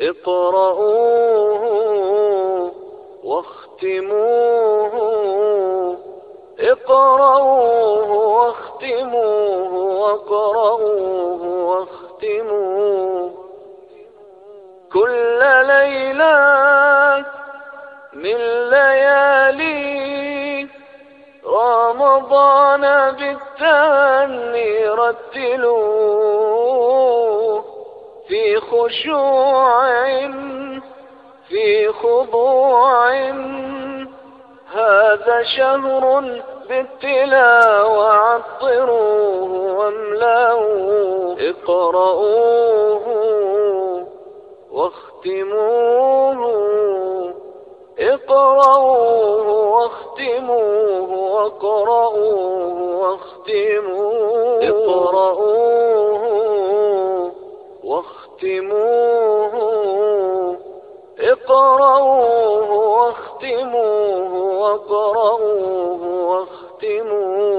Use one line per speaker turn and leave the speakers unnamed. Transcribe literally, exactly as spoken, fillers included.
اقرؤوه واختموه، اقرؤوه واختموه، واقرؤوه واختموه كل ليلة من ليالي رمضان بالتهني، رتلوه في خشوع في خضوع، هذا شهر بالتلاوة، عطروه واملأوه، اقرؤوه واختموه، اقرؤوه واختموه، واقرؤوه واختموه، اقرؤوه واختموه، اقرؤوه واختموه، واقرؤوه واختموه.